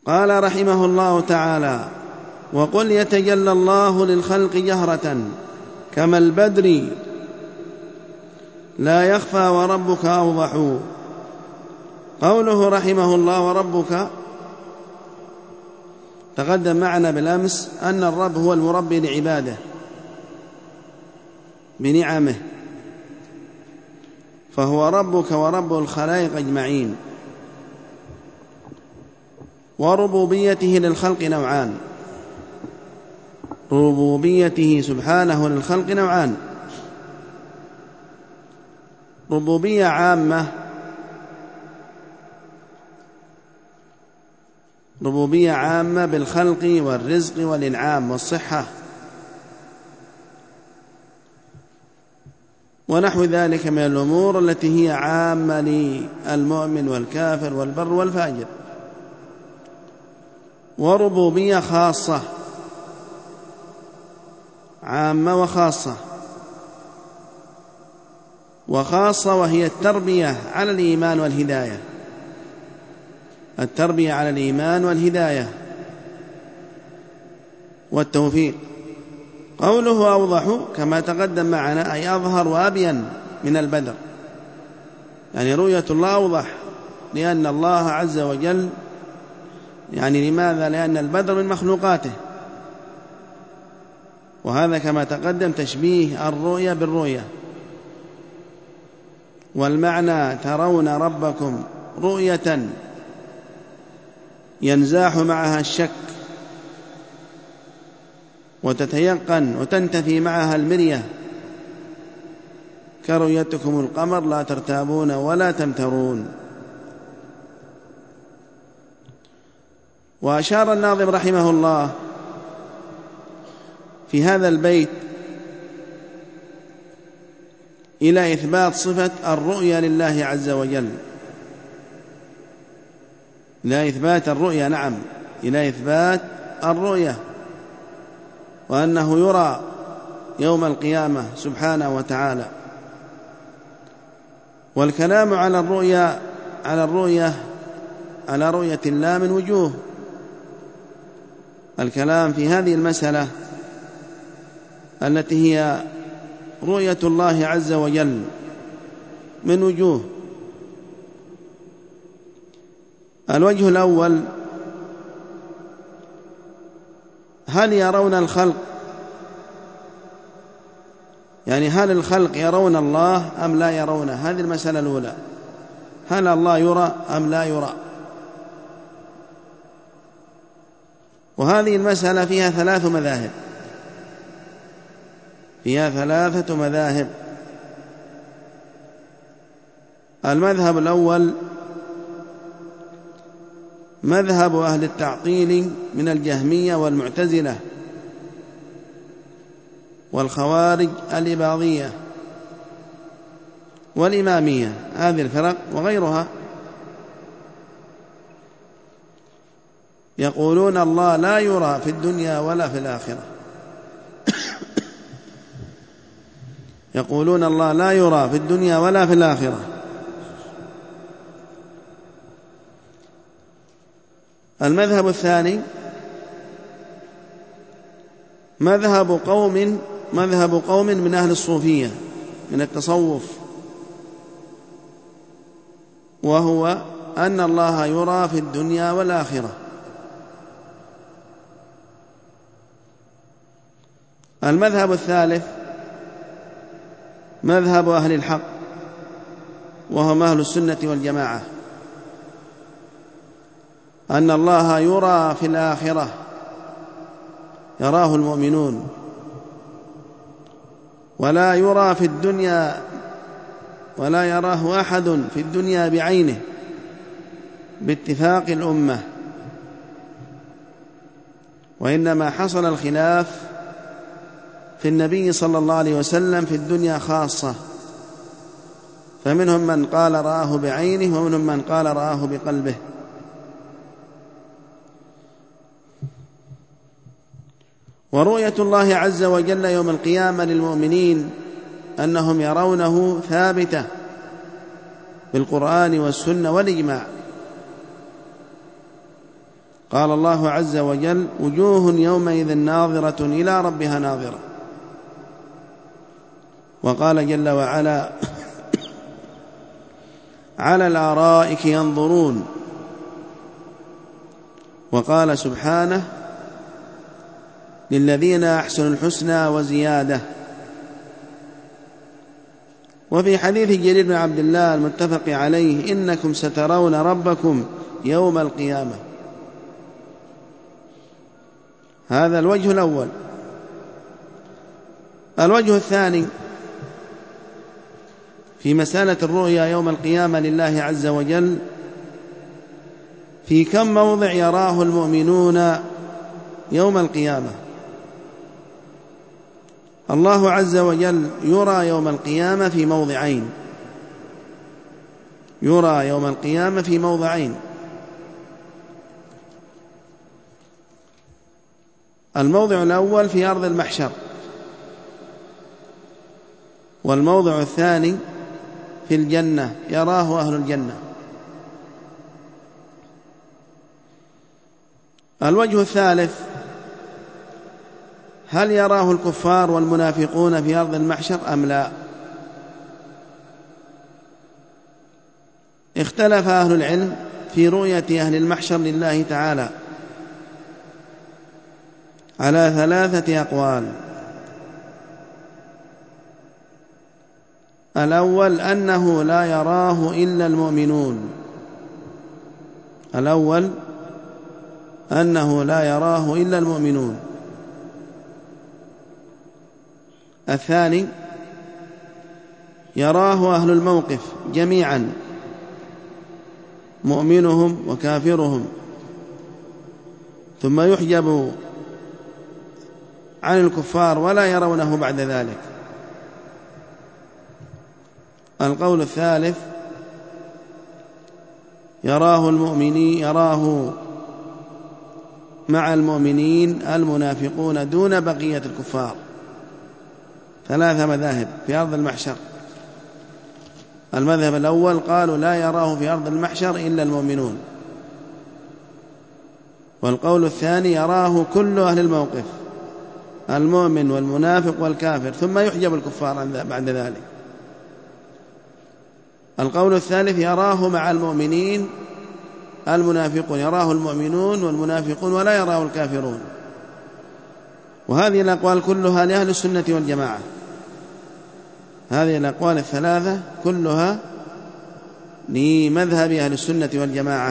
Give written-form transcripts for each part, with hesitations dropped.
قال رحمه الله تعالى: وقل يتجلى الله للخلق جهرة كما البدر لا يخفى وربك أوضح. قوله رحمه الله وربك، تقدم معنا بالأمس أن الرب هو المربي لعباده بنعمه، فهو ربك ورب الخلائق أجمعين. وربوبيته للخلق نوعان، ربوبيته سبحانه للخلق نوعان: ربوبية عامة، ربوبية عامة بالخلق والرزق والإنعام والصحة ونحو ذلك من الأمور التي هي عامة للمؤمن والكافر والبر والفاجر. وربوبية خاصة، عامة وخاصة. وخاصة وهي التربية على الإيمان والهداية، التربية على الإيمان والهداية والتوفيق. قوله أوضح كما تقدم معنا أي أظهر وأبين من البدر، يعني رؤية الله أوضح، لأن الله عز وجل يعني لماذا؟ لأن البدر من مخلوقاته، وهذا كما تقدم تشبيه الرؤية بالرؤية. والمعنى ترون ربكم رؤية ينزاح معها الشك وتتيقن وتنتفي معها المرية، كرؤيتكم القمر لا ترتابون ولا تمترون. وأشار الناظم رحمه الله في هذا البيت إلى إثبات صفة الرؤية لله عز وجل، إلى إثبات الرؤية، نعم، إلى إثبات الرؤية، وأنه يرى يوم القيامة سبحانه وتعالى. والكلام على الرؤية على رؤية الله من وجوه. الكلام في هذه المسألة التي هي رؤية الله عز وجل من وجوه. الوجه الأول: هل يرون الخلق، يعني هل الخلق يرون الله أم لا يرونه؟ هذه المسألة الأولى، هل الله يرى أم لا يرى؟ وهذه المسألة فيها ثلاث مذاهب، فيها ثلاثة مذاهب. المذهب الأول مذهب أهل التعطيل من الجهمية والمعتزلة والخوارج الإباضية والإمامية، هذه الفرق وغيرها، يقولون الله لا يرى في الدنيا ولا في الآخرة، يقولون الله لا يرى في الدنيا ولا في الآخرة. المذهب الثاني مذهب قوم من أهل الصوفية من التصوف، وهو أن الله يرى في الدنيا والآخرة. المذهب الثالث مذهب أهل الحق، وهم أهل السنة والجماعة، أن الله يرى في الآخرة، يراه المؤمنون، ولا يرى في الدنيا، ولا يراه أحد في الدنيا بعينه باتفاق الأمة. وإنما حصل الخلاف في النبي صلى الله عليه وسلم في الدنيا خاصة، فمنهم من قال رآه بعينه ومنهم من قال رآه بقلبه. ورؤية الله عز وجل يوم القيامة للمؤمنين أنهم يرونه ثابتة بالقرآن والسنة والإجماع. قال الله عز وجل: وجوه يومئذ ناظرة إلى ربها ناظرة. وقال جل وعلا: على الآرائك ينظرون. وقال سبحانه: للذين أحسنوا الحسنى وزيادة. وفي حديث جرير بن عبد الله المتفق عليه: إنكم سترون ربكم يوم القيامة. هذا الوجه الأول. الوجه الثاني في مسألة الرؤيا يوم القيامة لله عز وجل: في كم موضع يراه المؤمنون يوم القيامة؟ الله عز وجل يرى يوم القيامة في موضعين، يرى يوم القيامة في موضعين: الموضع الأول في أرض المحشر، والموضع الثاني في الجنة، يراه أهل الجنة. الوجه الثالث: هل يراه الكفار والمنافقون في أرض المحشر أم لا؟ اختلف أهل العلم في رؤية أهل المحشر لله تعالى على 3 أقوال. الأول أنه لا يراه إلا المؤمنون، الأول أنه لا يراه إلا المؤمنون. الثاني: يراه أهل الموقف جميعا، مؤمنهم وكافرهم، ثم يحجب عن الكفار ولا يرونه بعد ذلك. القول الثالث: يراه المؤمنين، يراه مع المؤمنين المنافقون دون بقية الكفار. 3 مذاهب في أرض المحشر. المذهب الأول قالوا لا يراه في أرض المحشر إلا المؤمنون. والقول الثاني: يراه كل أهل الموقف، المؤمن والمنافق والكافر، ثم يحجب الكفار بعد ذلك. القول الثالث: يراه مع المؤمنين المنافقون، يراه المؤمنون والمنافقون ولا يراه الكافرون. وهذه الأقوال كلها لأهل السنة والجماعة، هذه الأقوال 3 كلها لمذهب أهل السنة والجماعة.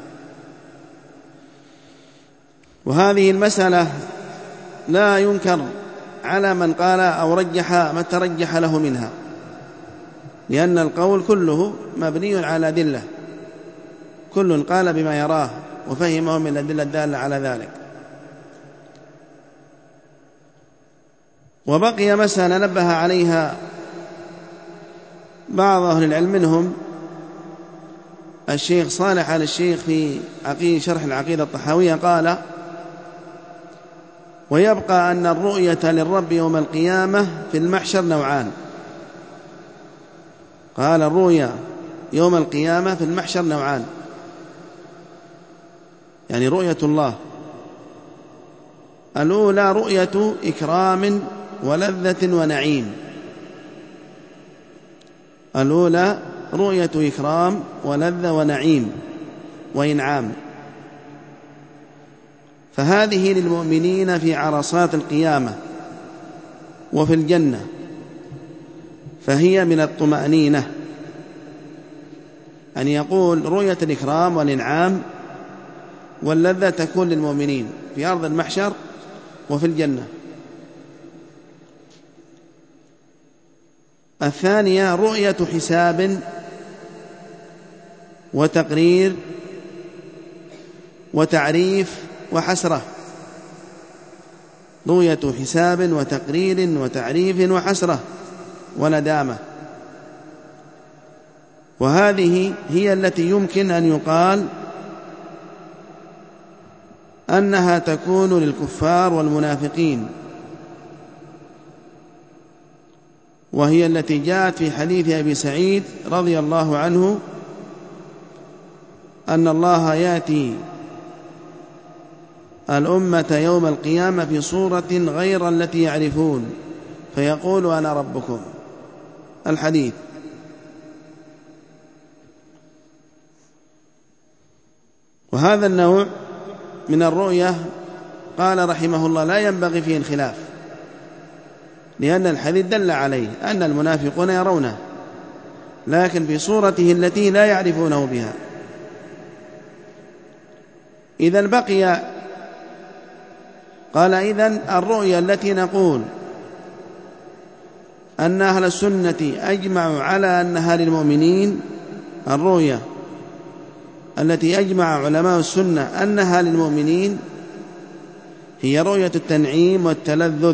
وهذه المسألة لا ينكر على من قال أو رجح ما ترجح له منها، لأن القول كله مبني على أدلة، كل قال بما يراه وفهمه من الأدلة الدالة على ذلك. وبقي مسألة نبه عليها بعض أهل العلم، منهم الشيخ صالح آل الشيخ في شرح العقيدة الطحاوية، قال: ويبقى أن الرؤية للرب يوم القيامة في المحشر نوعان. قال: الرؤية يوم القيامة في المحشر نوعان، يعني رؤية الله. الأولى رؤية إكرام ولذة ونعيم، الأولى رؤية إكرام ولذة ونعيم وإنعام، فهذه للمؤمنين في عرصات القيامة وفي الجنة، فهي من الطمأنينة أن يقول رؤية الإكرام والإنعام واللذة تكون للمؤمنين في أرض المحشر وفي الجنة. الثانية رؤية حساب وتقرير وتعريف وحسرة، رؤية حساب وتقرير وتعريف وحسرة وندامة. وهذه هي التي يمكن أن يقال أنها تكون للكفار والمنافقين، وهي التي جاءت في حديث أبي سعيد رضي الله عنه أن الله يأتي الأمة يوم القيامة في صورة غير التي يعرفون فيقول أنا ربكم. الحديث. وهذا النوع من الرؤية قال رحمه الله لا ينبغي فيه الخلاف، لأن الحديث دل عليه أن المنافقون يرونه، لكن في صورته التي لا يعرفونه بها. إذن بقي قال إذن الرؤيا التي نقول أن أهل السنة أجمعوا على أنها للمؤمنين، الرؤيا التي أجمع علماء السنة أنها للمؤمنين هي رؤية التنعيم والتلذذ،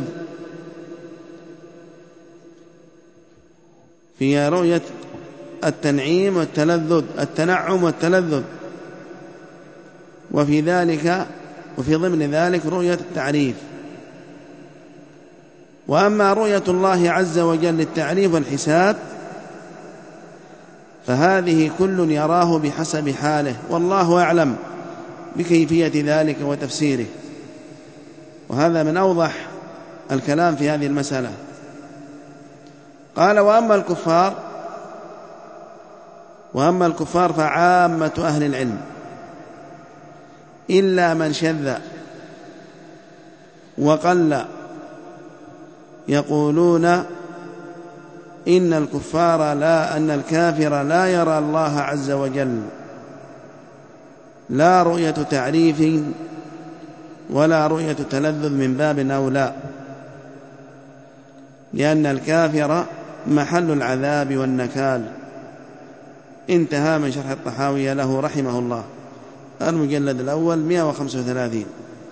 هي رؤية التنعيم والتلذذ، التنعم والتلذذ، وفي ذلك وفي ضمن ذلك رؤية التعريف. وأما رؤية الله عز وجل للتعريف والحساب فهذه كل يراه بحسب حاله، والله أعلم بكيفية ذلك وتفسيره. وهذا من أوضح الكلام في هذه المسألة. قال وأما الكفار فعامة أهل العلم إلا من شذ وقل يقولون إن الكافر لا يرى الله عز وجل لا رؤية تعريف ولا رؤية تلذذ من باب أولى، لأن الكافر محل العذاب والنكال. انتهى من شرح الطحاوي له رحمه الله، المجلد الأول 135.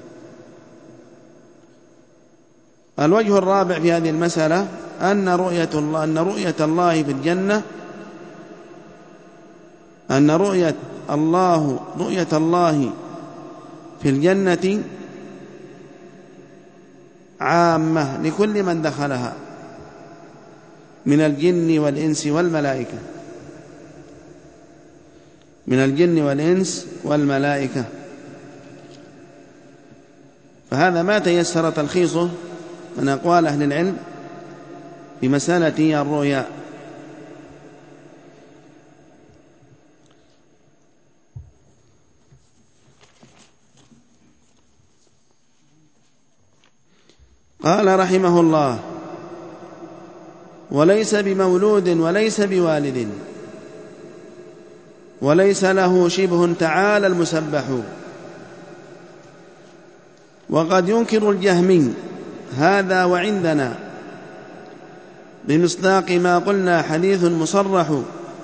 الوجه الرابع في هذه المسألة أن رؤية الله في الجنة، أن رؤية الله في الجنة عامة لكل من دخلها من الجن والإنس والملائكة، من الجن والإنس والملائكة. فهذا ما تيسر تلخيصه من أقوال أهل العلم في مسألة الرؤيا. قال رحمه الله: وليس بمولود وليس بوالد وليس له شبه تعالى المسبح. وقد ينكر الجهمي هذا وعندنا بمصداق ما قلنا حديث مصرح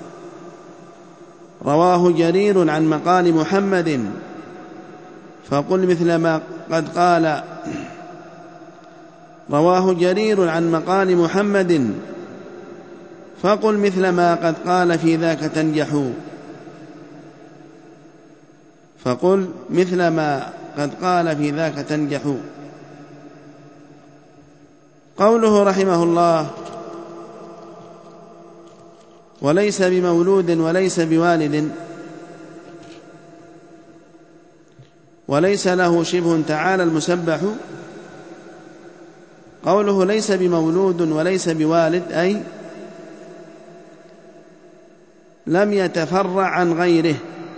رواه جرير عن مقال محمد، فقل مثل ما قد قال. رواه جرير عن مقال محمد فقل مثل ما قد قال في ذاك تنجح. فقل مثل ما قد قال في ذاك تنجح. قوله رحمه الله: وليس بمولود وليس بوالد وليس له شبه تعالى المسبح. قوله ليس بمولود وليس بوالد أي لم يتفرع عن غيره،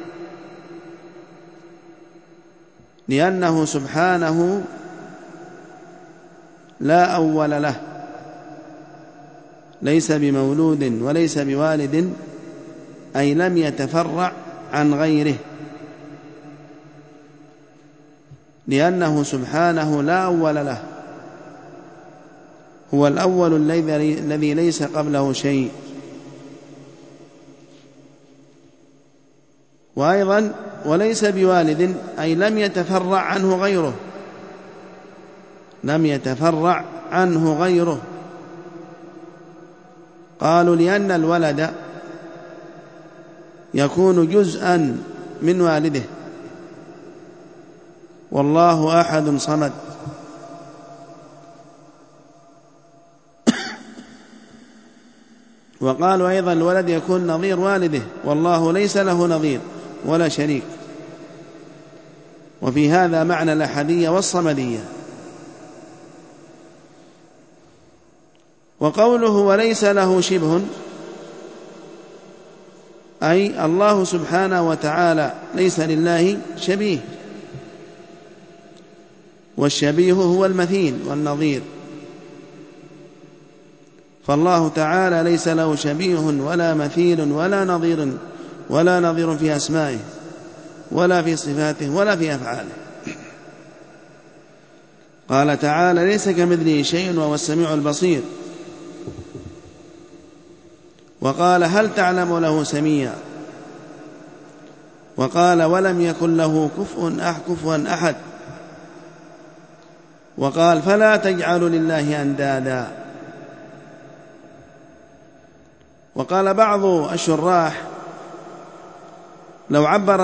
لأنه سبحانه لا أول له. ليس بمولود وليس بوالد أي لم يتفرع عن غيره، لأنه سبحانه لا أول له، هو الأول الذي ليس قبله شيء. وأيضا وليس بوالد أي لم يتفرع عنه غيره، لم يتفرع عنه غيره. قالوا لأن الولد يكون جزءا من والده، والله أحد صمد. وقالوا أيضا الولد يكون نظير والده، والله ليس له نظير ولا شريك. وفي هذا معنى الأحدية والصمدية. وقوله وليس له شبه، أي الله سبحانه وتعالى ليس لله شبيه، والشبيه هو المثيل والنظير، فالله تعالى ليس له شبيه ولا مثيل ولا نظير في أسمائه ولا في صفاته ولا في أفعاله. قال تعالى ليس كمثله شيء وهو السميع البصير. وقال هل تعلم له سميا. وقال ولم يكن له كفوا أحد. وقال فلا تجعلوا لله أندادا. وقال بعض الشراح لو عبر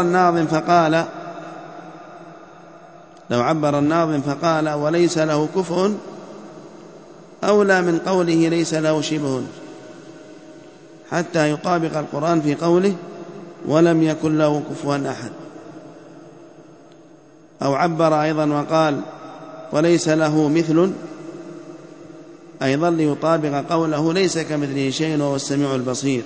الناظم فقال وليس له كفء أولى من قوله ليس له شبه، حتى يطابق القرآن في قوله ولم يكن له كفوا أحد. أو عبر أيضا وقال وليس له مثل، أيضا ليطابق قوله ليس كمثله شيء وهو السميع البصير.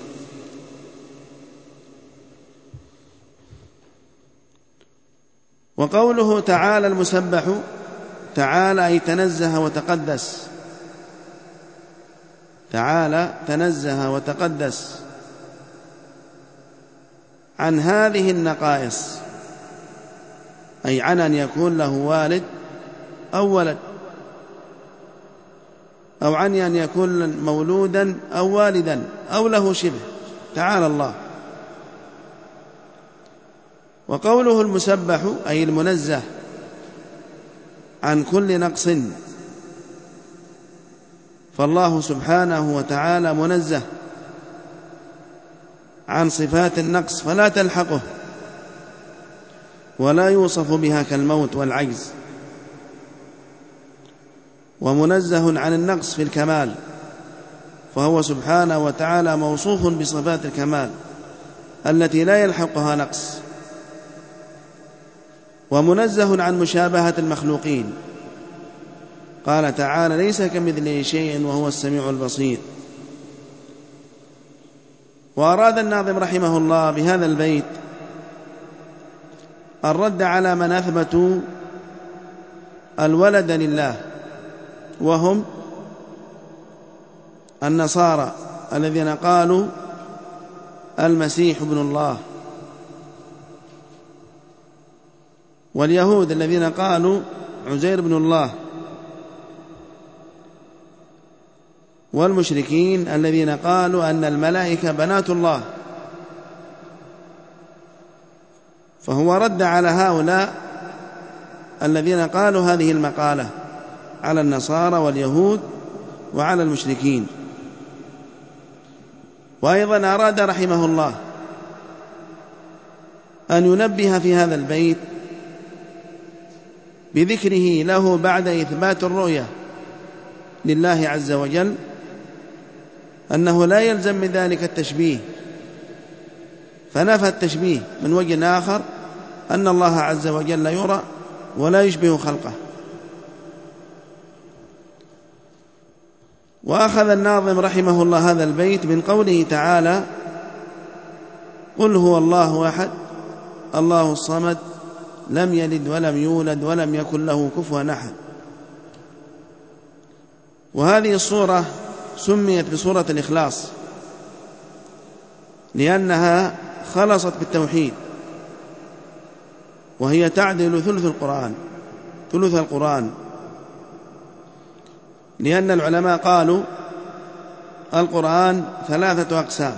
وقوله تعالى المسبح، تعالى أي تنزه وتقدس، تعالى تنزه وتقدس عن هذه النقائص، أي عن أن يكون له والد أو ولد، أو عن أن يكون مولودا أو والدا أو له شبه، تعالى الله. وقوله المسبح أي المنزه عن كل نقص، فالله سبحانه وتعالى منزه عن صفات النقص فلا تلحقه ولا يوصف بها كالموت والعجز، ومنزه عن النقص في الكمال، فهو سبحانه وتعالى موصوف بصفات الكمال التي لا يلحقها نقص، ومنزه عن مشابهة المخلوقين. قال تعالى ليس كمثله شيء وهو السميع البصير. وأراد الناظم رحمه الله بهذا البيت الرد على من أثبتوا الولد لله، وهم النصارى الذين قالوا المسيح ابن الله، واليهود الذين قالوا عزير بن الله، والمشركين الذين قالوا أن الملائكة بنات الله. فهو رد على هؤلاء الذين قالوا هذه المقالة على النصارى واليهود وعلى المشركين. وأيضا أراد رحمه الله أن ينبه في هذا البيت بذكره له بعد إثبات الرؤية لله عز وجل أنه لا يلزم من ذلك التشبيه، فنفى التشبيه من وجه آخر أن الله عز وجل يرى ولا يشبه خلقه. وأخذ الناظم رحمه الله هذا البيت من قوله تعالى قل هو الله أحد الله الصمد لم يلد ولم يولد ولم يكن له كفوا أحد. وهذه الصورة سميت بصورة الإخلاص لأنها خلصت بالتوحيد، وهي تعدل ثلث القرآن، لأن العلماء قالوا القرآن 3 أقسام.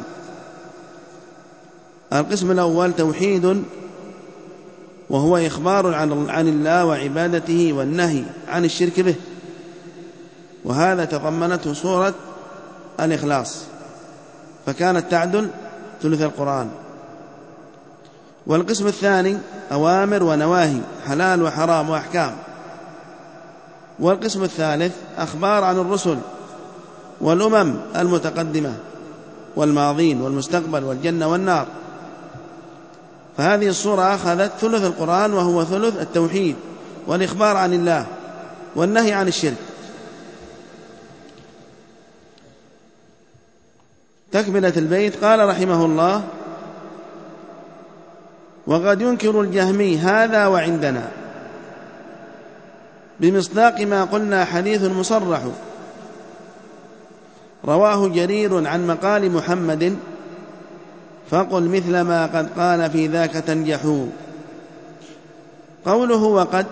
القسم الأول توحيد، وهو إخبار عن الله وعبادته والنهي عن الشرك به، وهذا تضمنته سورة الإخلاص، فكانت تعدل ثلث القرآن. والقسم الثاني أوامر ونواهي، حلال وحرام وأحكام. والقسم الثالث أخبار عن الرسل والأمم المتقدمة والماضين والمستقبل والجنة والنار. فهذه الصورة أخذت ثلث القرآن وهو ثلث التوحيد والإخبار عن الله والنهي عن الشرك. تكملة البيت قال رحمه الله: وقد ينكر الجهمي هذا وعندنا بمصداق ما قلنا حديث مصرح رواه جرير عن مقال محمد فقل مثل ما قد قال في ذاك تنجحوا. قوله وقد،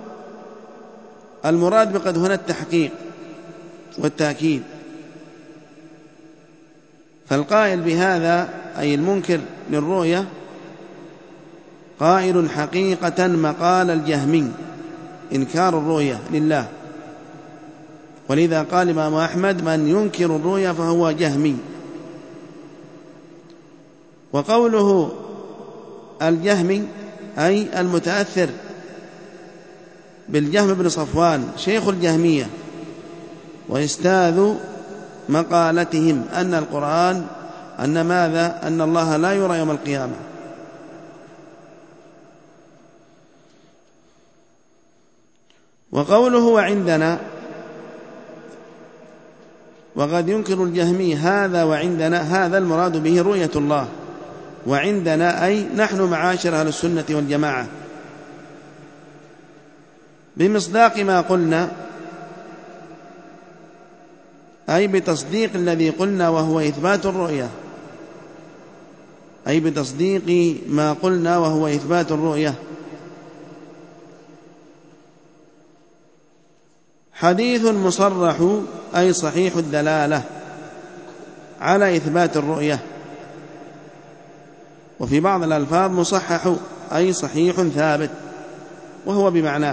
المراد بقد هنا التحقيق والتأكيد، فالقائل بهذا أي المنكر للرؤية قائل حقيقة مقال الجهمي إنكار الرؤية لله، ولذا قال الإمام أحمد: من ينكر الرؤية فهو جهمي. وقوله الجهمي أي المتأثر بالجهم بن صفوان شيخ الجهمية وإستاذ مقالتهم أن القرآن أن ماذا؟ أن الله لا يرى يوم القيامة. وقوله وعندنا، وقد ينكر الجهمي هذا وعندنا، هذا المراد به رؤية الله، وعندنا أي نحن معاشر أهل السنة والجماعة، بمصداق ما قلنا أي بتصديق الذي قلنا وهو إثبات الرؤية، أي بتصديق ما قلنا وهو إثبات الرؤية. حديث مصرح أي صحيح الدلالة على إثبات الرؤية، وفي بعض الألفاظ مصحح أي صحيح ثابت وهو بمعناه.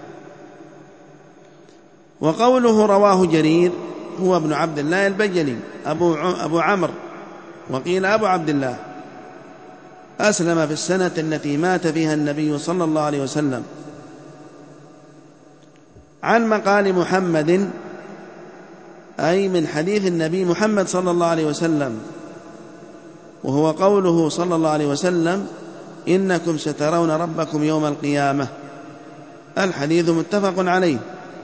وقوله رواه جرير هو ابن عبد الله البجلي أبو عمرو، وقيل أبو عبد الله، أسلم في السنة التي مات فيها النبي صلى الله عليه وسلم، عن مقال محمد أي من حديث النبي محمد صلى الله عليه وسلم، وهو قوله صلى الله عليه وسلم: إنكم سترون ربكم يوم القيامة. الحديث متفق عليه.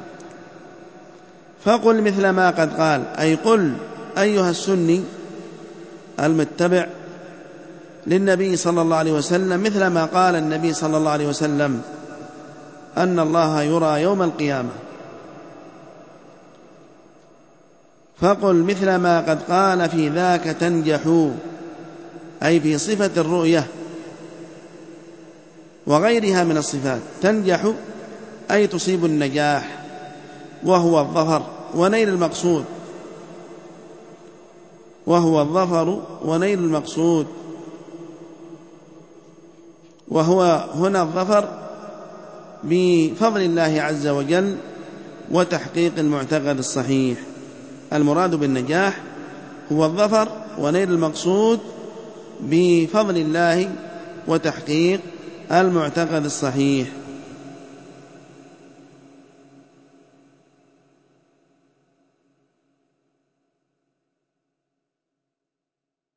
فقل مثل ما قد قال، أي قل أيها السني المتبع للنبي صلى الله عليه وسلم مثل ما قال النبي صلى الله عليه وسلم أن الله يرى يوم القيامة. فقل مثل ما قد قال في ذاك تنجحوا، أي في صفة الرؤية وغيرها من الصفات. تنجح أي تصيب النجاح وهو الظفر ونيل المقصود، وهو الظفر ونيل المقصود، وهو هنا الظفر بفضل الله عز وجل وتحقيق المعتقد الصحيح. المراد بالنجاح هو الظفر ونيل المقصود بفضل الله وتحقيق المعتقد الصحيح.